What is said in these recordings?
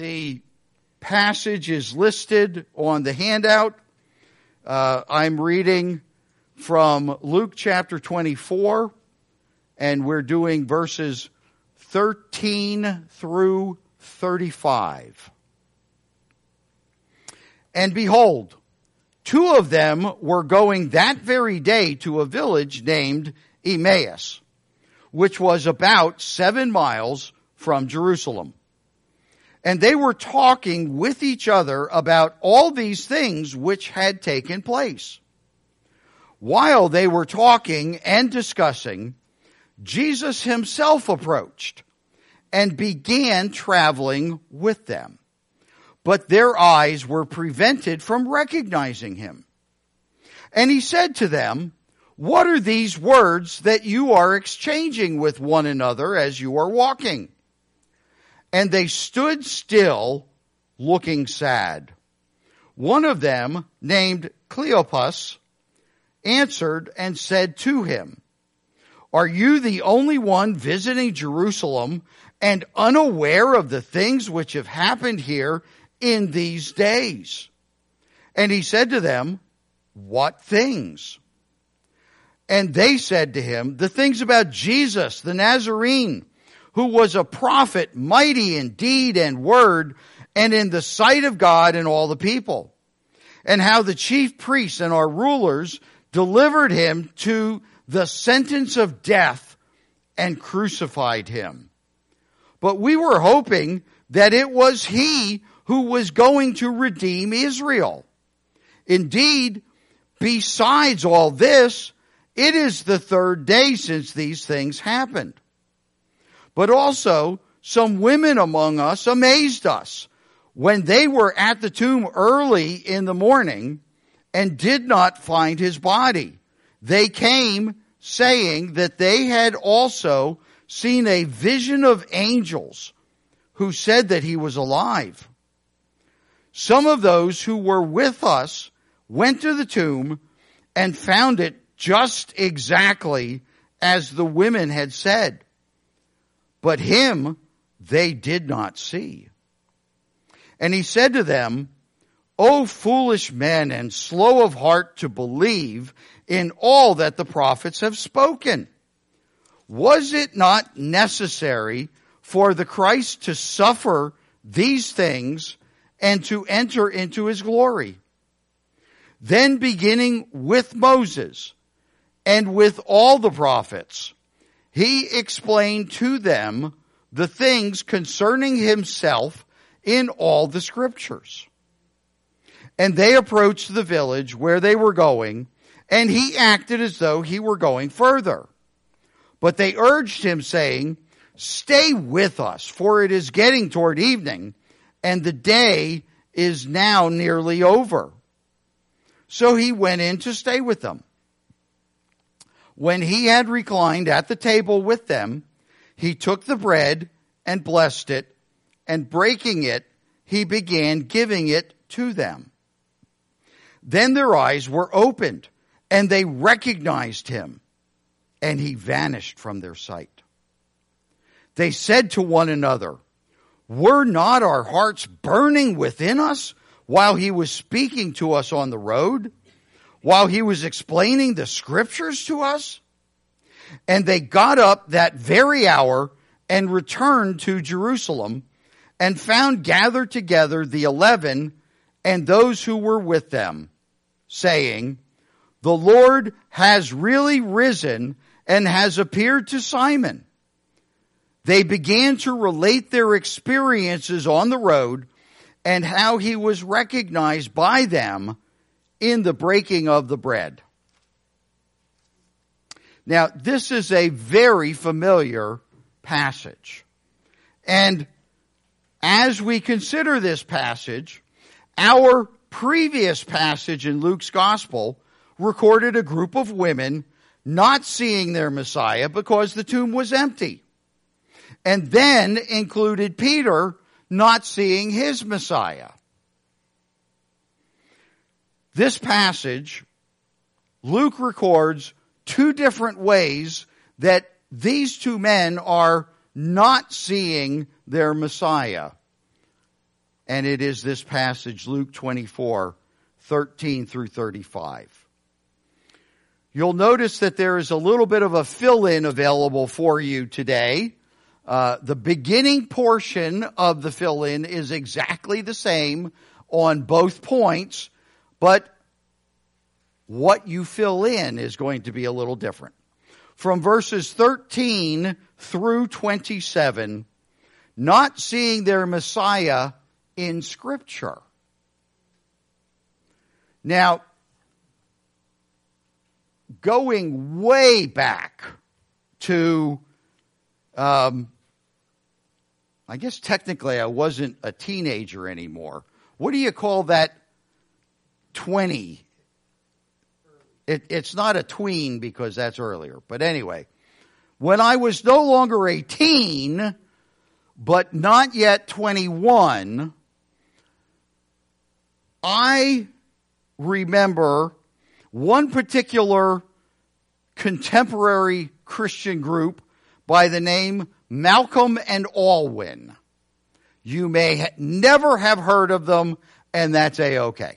The passage is listed on the handout. I'm reading from Luke chapter 24, and we're doing verses 13 through 35. And behold, two of them were going that very day to a village named Emmaus, which was about 7 miles from Jerusalem. And they were talking with each other about all these things which had taken place. While they were talking and discussing, Jesus himself approached and began traveling with them. But their eyes were prevented from recognizing him. And he said to them, "What are these words that you are exchanging with one another as you are walking?" And they stood still, looking sad. One of them, named Cleopas, answered and said to him, "Are you the only one visiting Jerusalem and unaware of the things which have happened here in these days?" And he said to them, "What things?" And they said to him, "The things about Jesus, the Nazarene, who was a prophet, mighty in deed and word, and in the sight of God and all the people. And how the chief priests and our rulers delivered him to the sentence of death and crucified him. But we were hoping that it was he who was going to redeem Israel. Indeed, besides all this, it is the 3rd day since these things happened. But also, some women among us amazed us when they were at the tomb early in the morning and did not find his body. They came saying that they had also seen a vision of angels who said that he was alive. Some of those who were with us went to the tomb and found it just exactly as the women had said. But him they did not see. And he said to them, "O foolish men and slow of heart to believe in all that the prophets have spoken. Was it not necessary for the Christ to suffer these things and to enter into his glory?" Then beginning with Moses and with all the prophets, he explained to them the things concerning himself in all the scriptures. And they approached the village where they were going, and he acted as though he were going further. But they urged him, saying, "Stay with us, for it is getting toward evening, and the day is now nearly over." So he went in to stay with them. When he had reclined at the table with them, he took the bread and blessed it, and breaking it, he began giving it to them. Then their eyes were opened, and they recognized him, and he vanished from their sight. They said to one another, "Were not our hearts burning within us while he was speaking to us on the road, while he was explaining the scriptures to us?" And they got up that very hour and returned to Jerusalem, and found gathered together the 11 and those who were with them, saying, "The Lord has really risen and has appeared to Simon." They began to relate their experiences on the road and how he was recognized by them in the breaking of the bread. Now, this is a very familiar passage. And as we consider this passage, our previous passage in Luke's gospel recorded a group of women not seeing their Messiah because the tomb was empty. And then included Peter not seeing his Messiah. This passage, Luke records 2 different ways that these 2 men are not seeing their Messiah. and it is this passage, Luke 24:13 through 35. You'll notice that there is a little bit of a fill-in available for you today. The beginning portion of the fill-in is exactly the same on both points, but what you fill in is going to be a little different. From verses 13 through 27, not seeing their Messiah in Scripture. Now, going way back to, I guess technically I wasn't a teenager anymore. What do you call that 20? It's not a tween because that's earlier. But anyway, when I was no longer a teen, but not yet 21, I remember one particular contemporary Christian group by the name Malcolm and Alwyn. You may never have heard of them, and that's A-okay.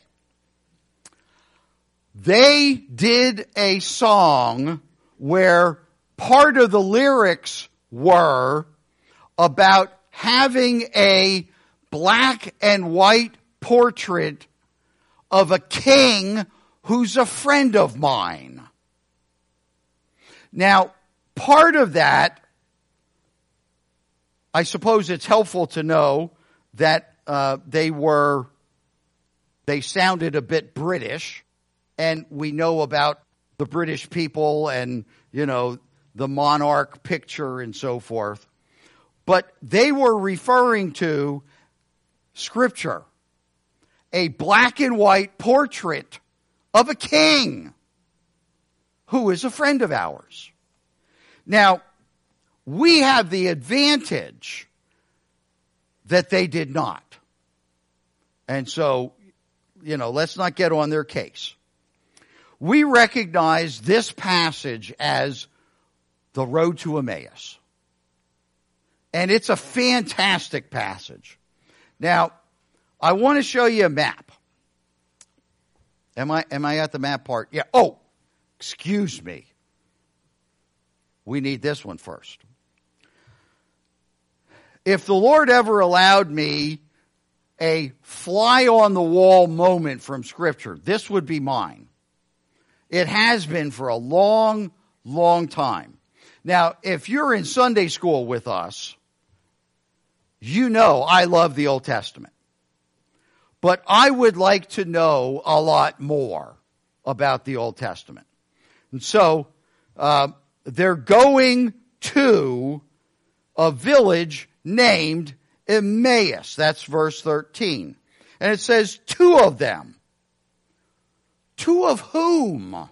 They did a song where part of the lyrics were about having a black and white portrait of a king who's a friend of mine. Now, part of that, I suppose it's helpful to know that they sounded a bit British, and we know about the British people and, the monarch picture and so forth. But they were referring to Scripture, a black and white portrait of a king who is a friend of ours. Now, we have the advantage that they did not. And so, let's not get on their case. We recognize this passage as the road to Emmaus. And it's a fantastic passage. Now, I want to show you a map. Am I at the map part? Yeah. Oh, excuse me. We need this one first. If the Lord ever allowed me a fly-on-the-wall moment from Scripture, this would be mine. It has been for a long, long time. Now, if you're in Sunday school with us, you know I love the Old Testament. But I would like to know a lot more about the Old Testament. And so, they're going to a village named Emmaus. That's verse 13. And it says, two of them. Two of whom?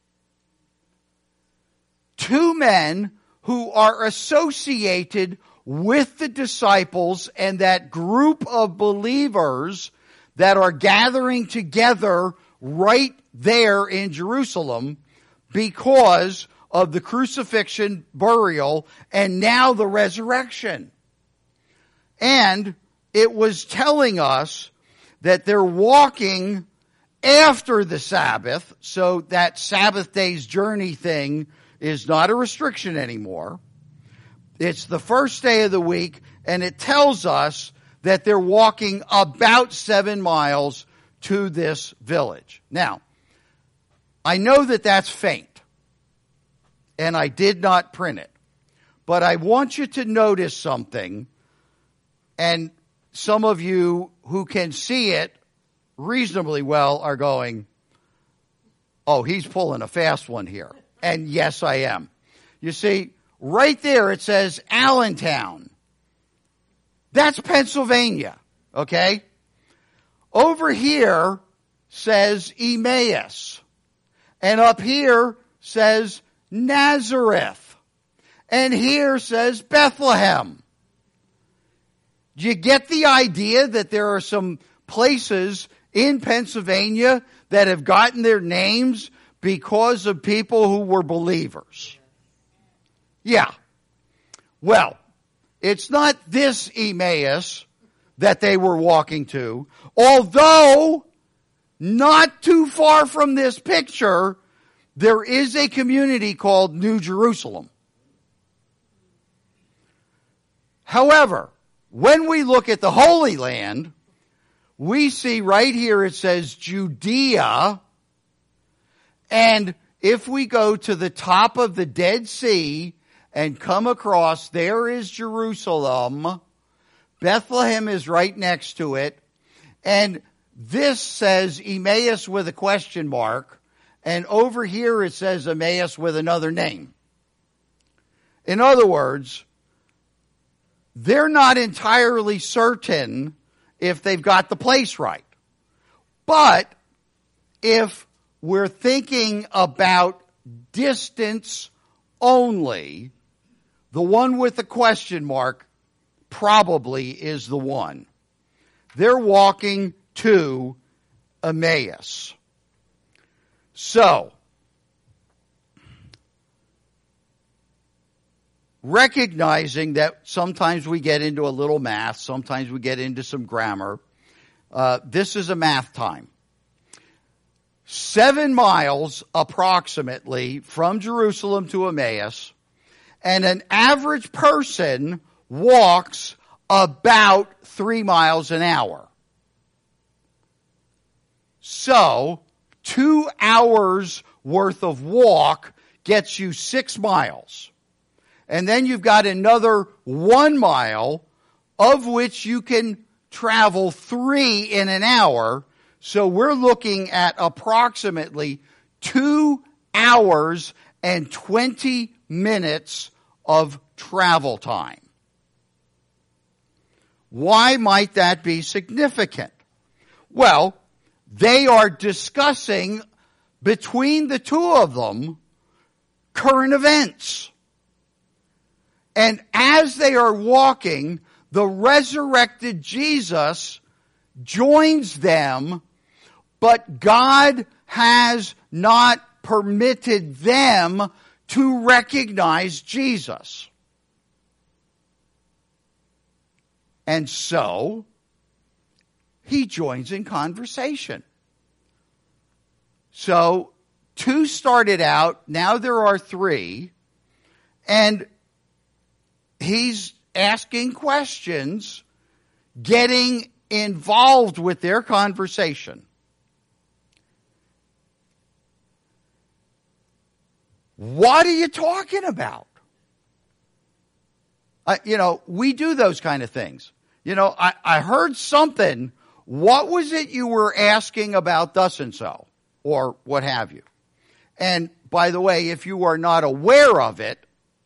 Two men who are associated with the disciples and that group of believers that are gathering together right there in Jerusalem because of the crucifixion, burial, and now the resurrection. And it was telling us that they're walking after the Sabbath, so that Sabbath day's journey thing is not a restriction anymore. It's the first day of the week, and it tells us that they're walking about 7 miles to this village. Now, I know that that's faint, and I did not print it, but I want you to notice something, and some of you who can see it reasonably well are going, oh, he's pulling a fast one here. And yes, I am. You see, right there it says Allentown. That's Pennsylvania, okay? Over here says Emmaus. And up here says Nazareth. And here says Bethlehem. Do you get the idea that there are some places in Pennsylvania that have gotten their names because of people who were believers? Yeah. Well, it's not this Emmaus that they were walking to, although not too far from this picture, there is a community called New Jerusalem. However, when we look at the Holy Land, we see right here it says Judea, and if we go to the top of the Dead Sea and come across, there is Jerusalem. Bethlehem is right next to it, and this says Emmaus with a question mark, and over here it says Emmaus with another name. In other words, they're not entirely certain if they've got the place right. But if we're thinking about distance only, the one with the question mark probably is the one. They're walking to Emmaus. So, recognizing that sometimes we get into a little math, sometimes we get into some grammar, this is a math time. 7 miles approximately from Jerusalem to Emmaus, and an average person walks about 3 miles an hour. So, 2 hours worth of walk gets you 6 miles. And then you've got another 1 mile, of which you can travel 3 in an hour. So we're looking at approximately 2 hours and 20 minutes of travel time. Why might that be significant? Well, they are discussing between the two of them current events. And as they are walking, the resurrected Jesus joins them, but God has not permitted them to recognize Jesus. And so, he joins in conversation. So, 2 started out, now there are 3, and he's asking questions, getting involved with their conversation. What are you talking about? We do those kind of things. I heard something. What was it you were asking about thus and so? Or what have you? And by the way, if you are not aware of it,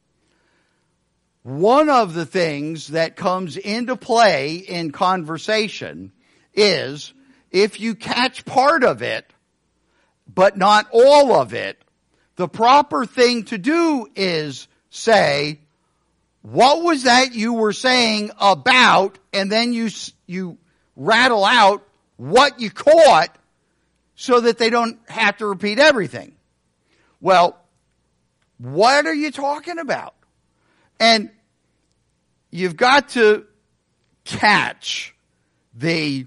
one of the things that comes into play in conversation is if you catch part of it, but not all of it, the proper thing to do is say, what was that you were saying about, and then you rattle out what you caught so that they don't have to repeat everything. Well, what are you talking about? And you've got to catch the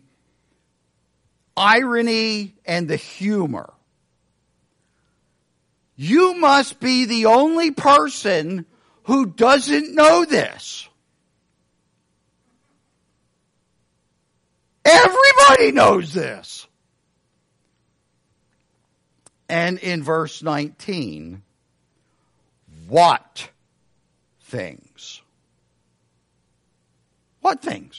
irony and the humor. You must be the only person who doesn't know this. Everybody knows this. And in verse 19, what things? What things?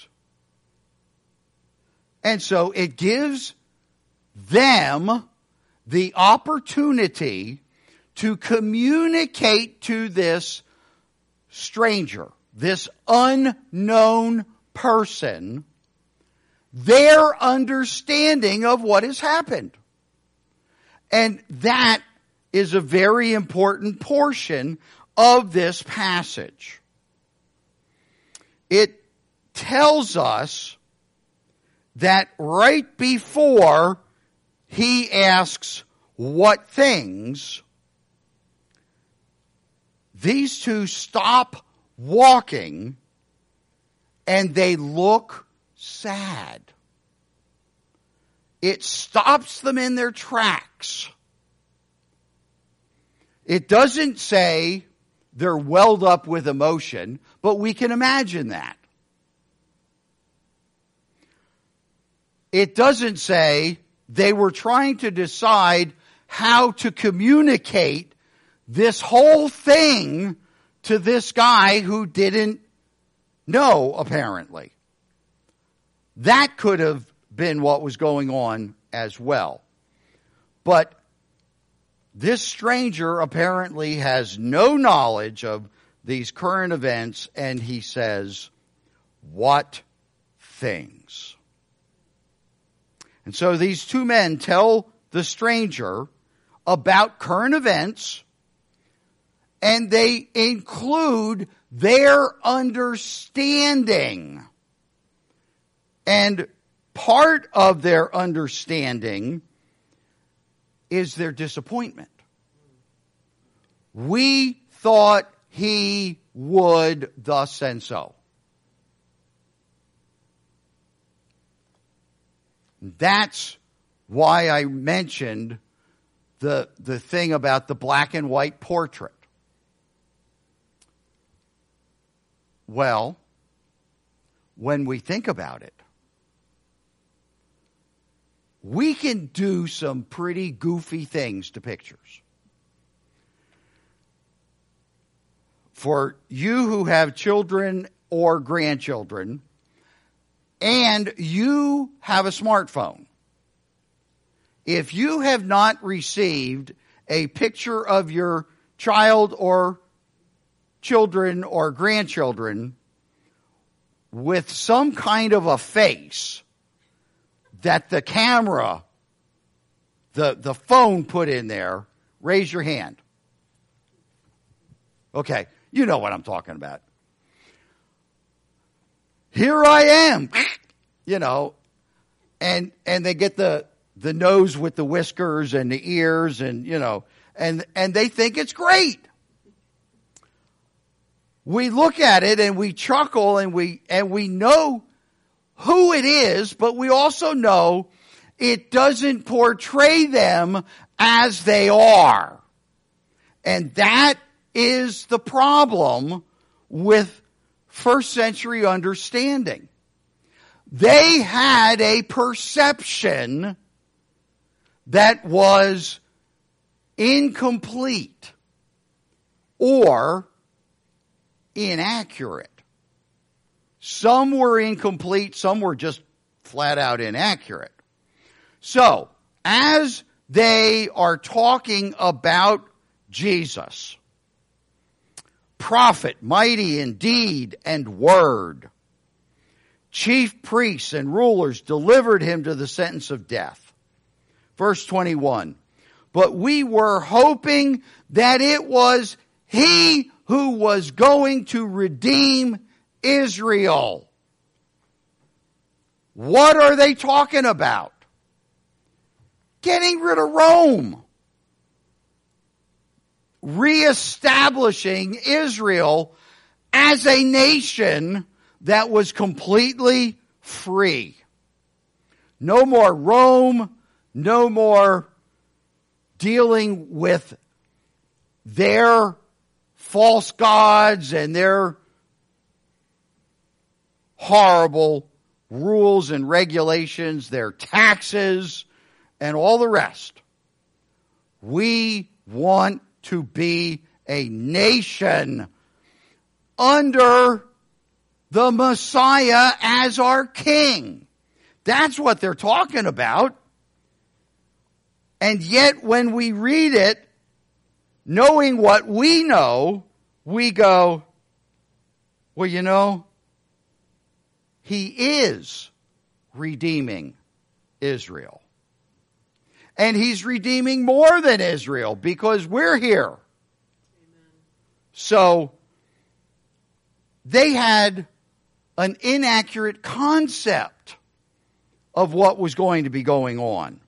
And so it gives them the opportunity to communicate to this stranger, this unknown person, their understanding of what has happened. And that is a very important portion of this passage. It tells us that right before he asks what things, these 2 stop walking and they look sad. It stops them in their tracks. It doesn't say they're welled up with emotion, but we can imagine that. It doesn't say they were trying to decide how to communicate this whole thing to this guy who didn't know, apparently. That could have been what was going on as well. But this stranger apparently has no knowledge of these current events, and he says, "What things?" And so these two men tell the stranger about current events, and they include their understanding. And part of their understanding is their disappointment. We thought he would thus and so. That's why I mentioned the thing about the black and white portrait. Well, when we think about it, we can do some pretty goofy things to pictures. For you who have children or grandchildren, and you have a smartphone, if you have not received a picture of your child or children or grandchildren with some kind of a face that the camera, the phone put in there, raise your hand. Okay, you know what I'm talking about. Here I am, you know, and they get the nose with the whiskers and the ears and, you know, and they think it's great. We look at it and we chuckle and we know who it is, but we also know it doesn't portray them as they are. And that is the problem with first century understanding. They had a perception that was incomplete or inaccurate. Some were incomplete, some were just flat out inaccurate. So, as they are talking about Jesus, prophet, mighty in deed and word, chief priests and rulers delivered him to the sentence of death. Verse 21, but we were hoping that it was he who was going to redeem Israel. What are they talking about? Getting rid of Rome. Reestablishing Israel as a nation that was completely free. No more Rome, no more dealing with their false gods and their horrible rules and regulations, their taxes, and all the rest. We want to be a nation under the Messiah as our king. That's what they're talking about. And yet when we read it, knowing what we know, we go, well, you know, he is redeeming Israel. And he's redeeming more than Israel because we're here. Amen. So they had an inaccurate concept of what was going to be going on.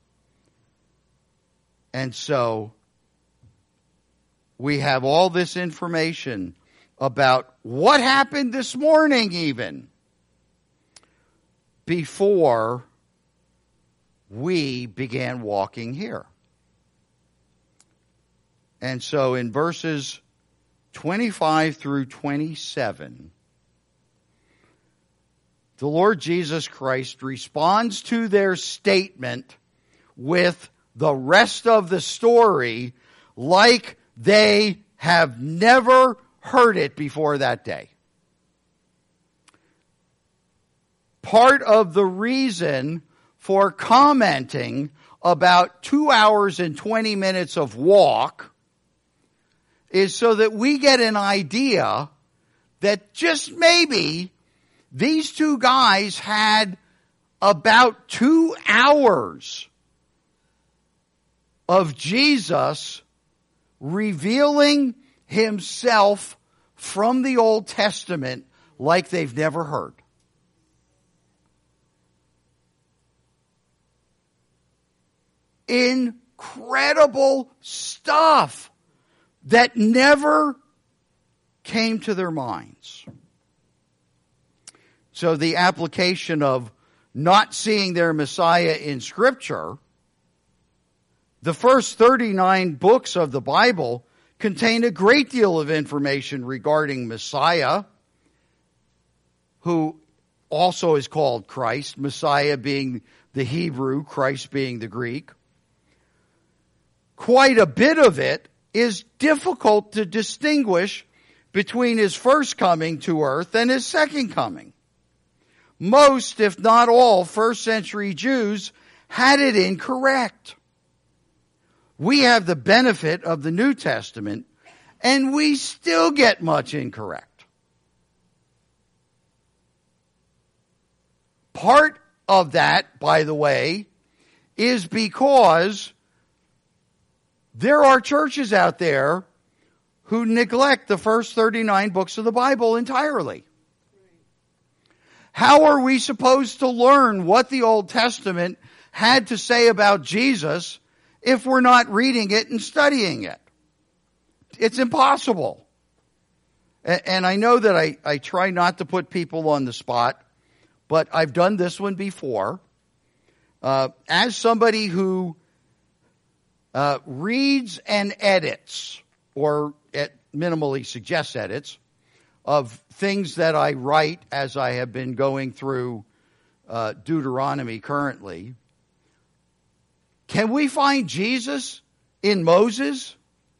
And so we have all this information about what happened this morning even. before we began walking here. And so in verses 25 through 27, the Lord Jesus Christ responds to their statement with the rest of the story like they have never heard it before that day. Part of the reason for commenting about 2 hours and 20 minutes of walk is so that we get an idea that just maybe these two guys had about 2 hours of Jesus revealing himself from the Old Testament like they've never heard. Incredible stuff that never came to their minds. So the application of not seeing their Messiah in Scripture, the first 39 books of the Bible contain a great deal of information regarding Messiah, who also is called Christ, Messiah being the Hebrew, Christ being the Greek. Quite a bit of it is difficult to distinguish between his first coming to earth and his second coming. Most, if not all, first century Jews had it incorrect. We have the benefit of the New Testament, and we still get much incorrect. Part of that, by the way, is because there are churches out there who neglect the first 39 books of the Bible entirely. How are we supposed to learn what the Old Testament had to say about Jesus if we're not reading it and studying it? It's impossible. And I know that I try not to put people on the spot, but I've done this one before. As somebody who reads and edits, or minimally suggests edits, of things that I write as I have been going through Deuteronomy currently, can we find Jesus in Moses?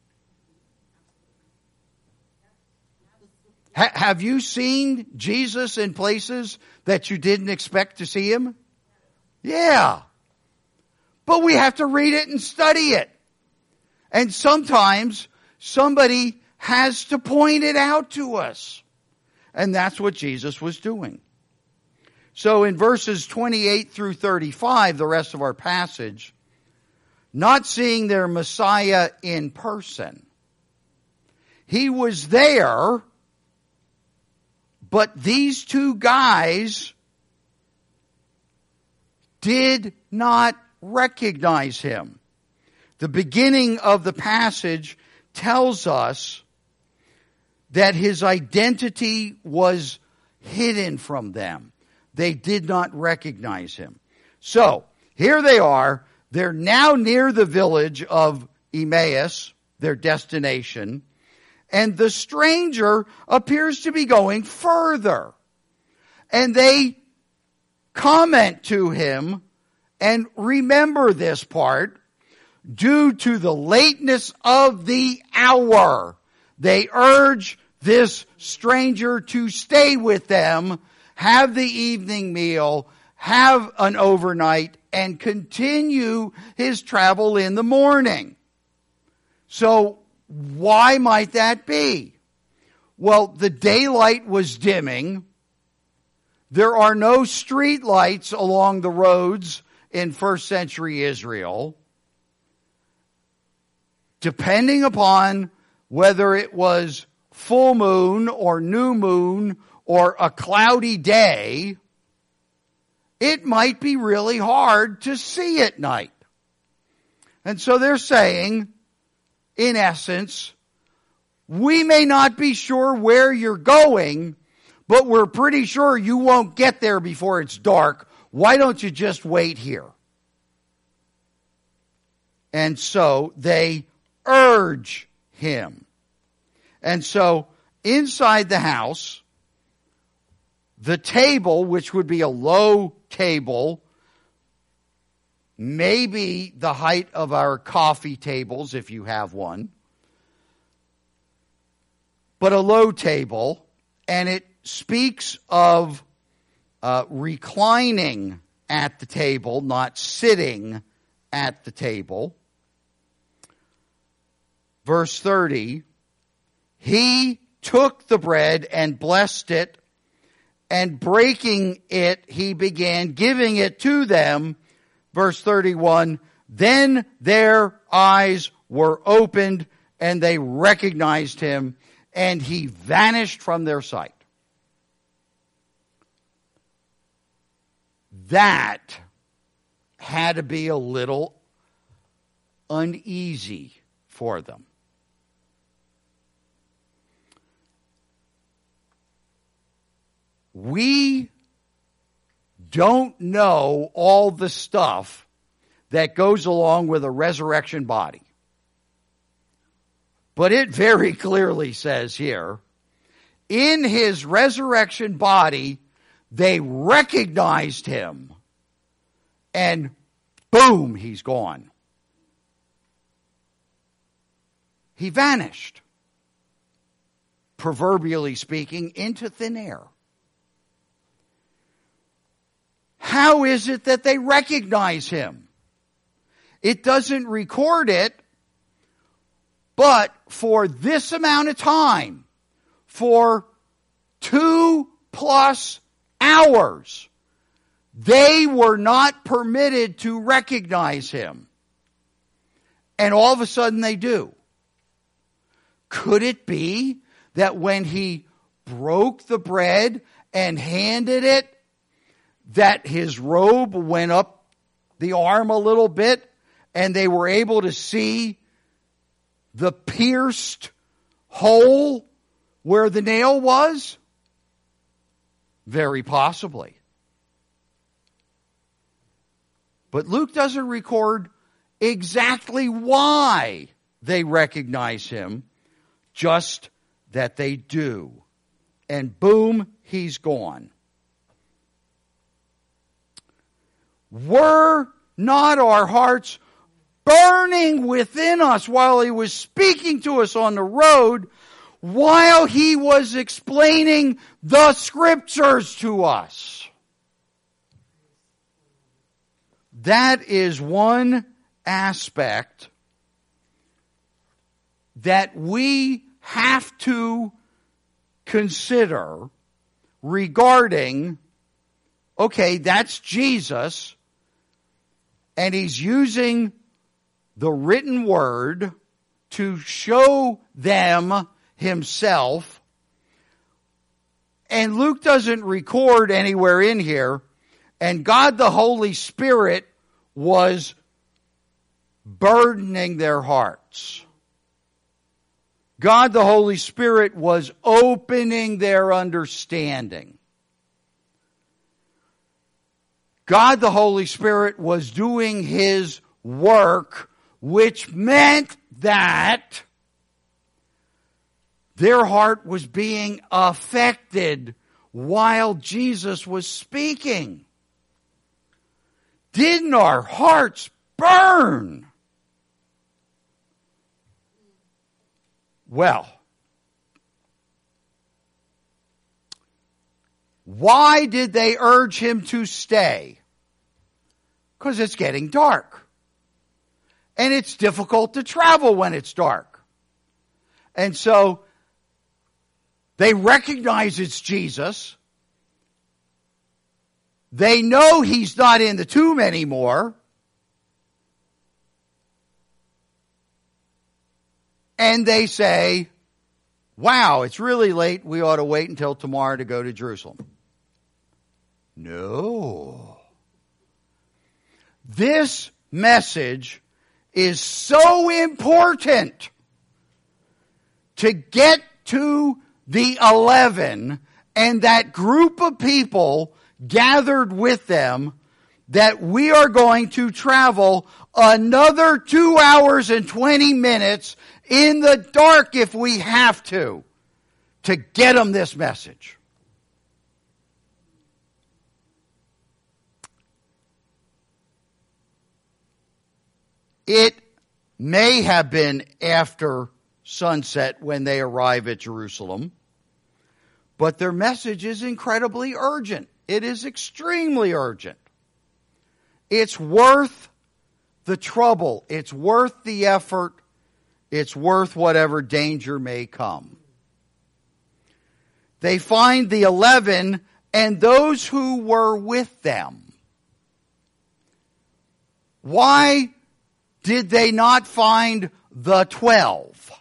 Have you seen Jesus in places that you didn't expect to see him? Yeah. But we have to read it and study it. And sometimes somebody has to point it out to us. And that's what Jesus was doing. So in verses 28 through 35, the rest of our passage, not seeing their Messiah in person. He was there, but these two guys did not recognize him. The beginning of the passage tells us that his identity was hidden from them. They did not recognize him. So, here they are. They're now near the village of Emmaus, their destination, and the stranger appears to be going further. And they comment to him, and remember this part, due to the lateness of the hour, they urge this stranger to stay with them, have the evening meal, have an overnight, and continue his travel in the morning. So, why might that be? Well, the daylight was dimming. There are no street lights along the roads in first century Israel. Depending upon whether it was full moon or new moon or a cloudy day, it might be really hard to see at night. And so they're saying, in essence, we may not be sure where you're going, but we're pretty sure you won't get there before it's dark. Why don't you just wait here? And so they urge him. And so inside the house, the table, which would be a low table, maybe the height of our coffee tables if you have one, but a low table, and it speaks of reclining at the table, not sitting at the table. Verse 30, he took the bread and blessed it, and breaking it, he began giving it to them. Verse 31, then their eyes were opened, and they recognized him, and he vanished from their sight. That had to be a little uneasy for them. We don't know all the stuff that goes along with a resurrection body. But it very clearly says here, in his resurrection body, they recognized him, and boom, he's gone. He vanished, proverbially speaking, into thin air. How is it that they recognize him? It doesn't record it, but for this amount of time, for 2+ hours, they were not permitted to recognize him. And all of a sudden they do. Could it be that when he broke the bread and handed it, that his robe went up the arm a little bit and they were able to see the pierced hole where the nail was? Very possibly. But Luke doesn't record exactly why they recognize him, just that they do. And boom, he's gone. Were not our hearts burning within us while he was speaking to us on the road, while he was explaining the scriptures to us? That is one aspect that we have to consider regarding, okay, that's Jesus, and he's using the written word to show them himself. And Luke doesn't record anywhere in here, and God the Holy Spirit was burdening their hearts. God the Holy Spirit was opening their understanding. God the Holy Spirit was doing his work, which meant that their heart was being affected while Jesus was speaking. Didn't our hearts burn? Well, why did they urge him to stay? Because it's getting dark. And it's difficult to travel when it's dark. And so they recognize it's Jesus. They know he's not in the tomb anymore. And they say, wow, it's really late. We ought to wait until tomorrow to go to Jerusalem. No. This message is so important to get to the 11 and that group of people gathered with them that we are going to travel another 2 hours and 20 minutes in the dark if we have to get them this message. It may have been after sunset when they arrive at Jerusalem, but their message is incredibly urgent. It is extremely urgent. It's worth the trouble. It's worth the effort. It's worth whatever danger may come. They find the 11 and those who were with them. Why did they not find the 12?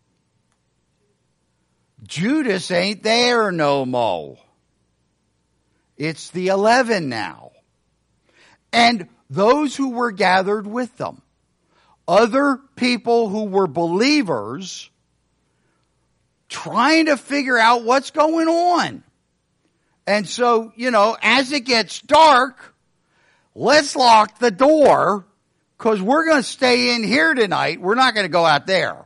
Judas ain't there no more. It's the 11 now. And those who were gathered with them. Other people who were believers trying to figure out what's going on. And so, as it gets dark, let's lock the door because we're going to stay in here tonight. We're not going to go out there.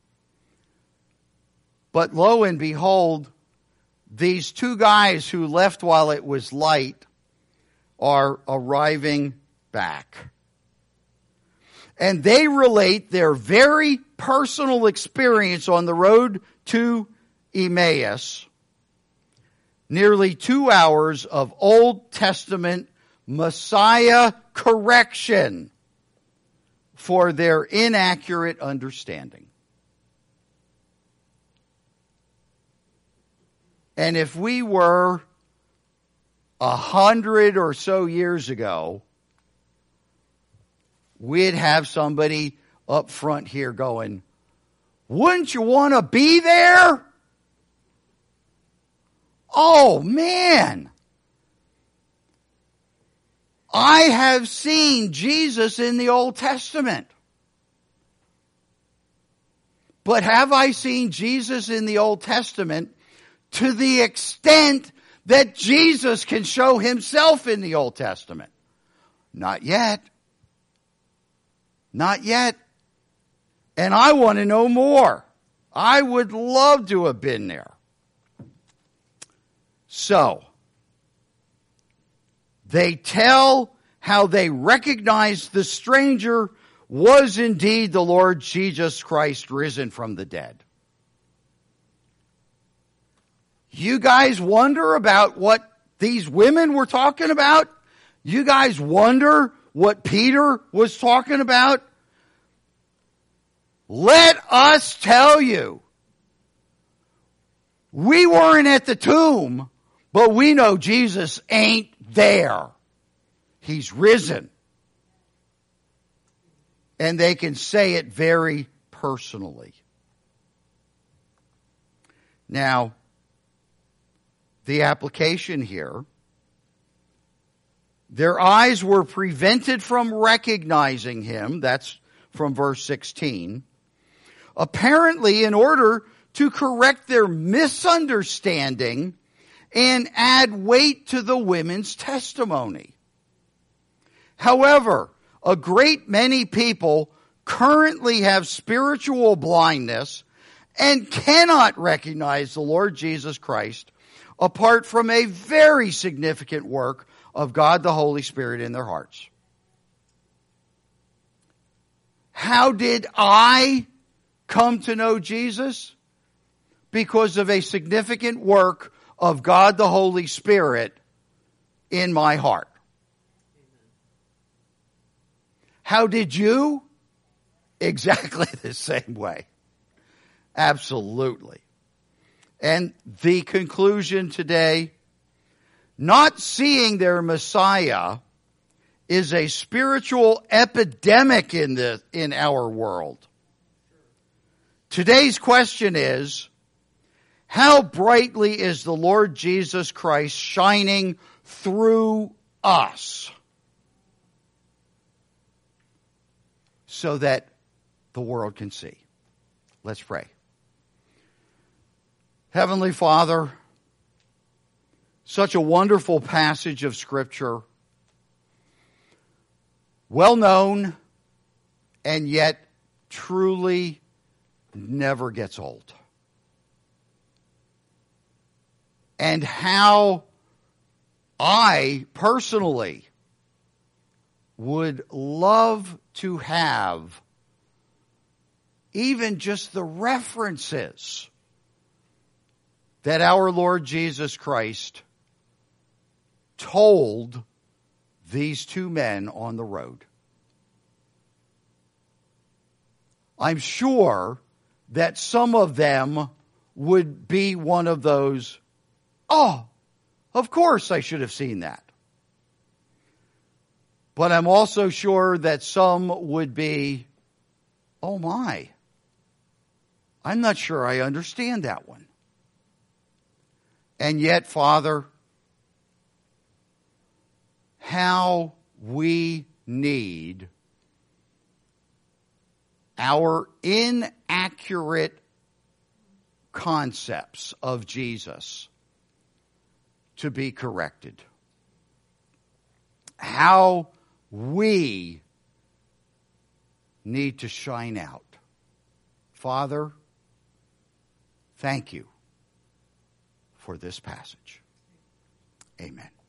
But lo and behold, these two guys who left while it was light are arriving back. And they relate their very personal experience on the road to Emmaus. Nearly 2 hours of Old Testament Messiah correction for their inaccurate understanding. And if we were 100 or so years ago, we'd have somebody up front here going, wouldn't you want to be there? Oh, man. I have seen Jesus in the Old Testament. But have I seen Jesus in the Old Testament to the extent that Jesus can show himself in the Old Testament? Not yet. Not yet. And I want to know more. I would love to have been there. So, they tell how they recognized the stranger was indeed the Lord Jesus Christ risen from the dead. You guys wonder about what these women were talking about? You guys wonder what Peter was talking about? Let us tell you, we weren't at the tomb, but we know Jesus ain't there. He's risen. And they can say it very personally. Now, the application here, their eyes were prevented from recognizing him. That's from verse 16. Apparently, in order to correct their misunderstanding and add weight to the women's testimony. However, a great many people currently have spiritual blindness and cannot recognize the Lord Jesus Christ apart from a very significant work of God the Holy Spirit in their hearts. How did I come to know Jesus? Because of a significant work of God the Holy Spirit in my heart. How did you? Exactly the same way. Absolutely. And the conclusion today, not seeing their Messiah is a spiritual epidemic in our world. Today's question is, how brightly is the Lord Jesus Christ shining through us so that the world can see? Let's pray. Heavenly Father, such a wonderful passage of Scripture. well known, and yet truly never gets old. And how I personally would love to have even just the references that our Lord Jesus Christ told these two men on the road. I'm sure that some of them would be one of those, oh, of course I should have seen that. But I'm also sure that some would be, oh my, I'm not sure I understand that one. And yet, Father, how we need our inaccurate concepts of Jesus to be corrected. How we need to shine out. Father, thank you for this passage. Amen.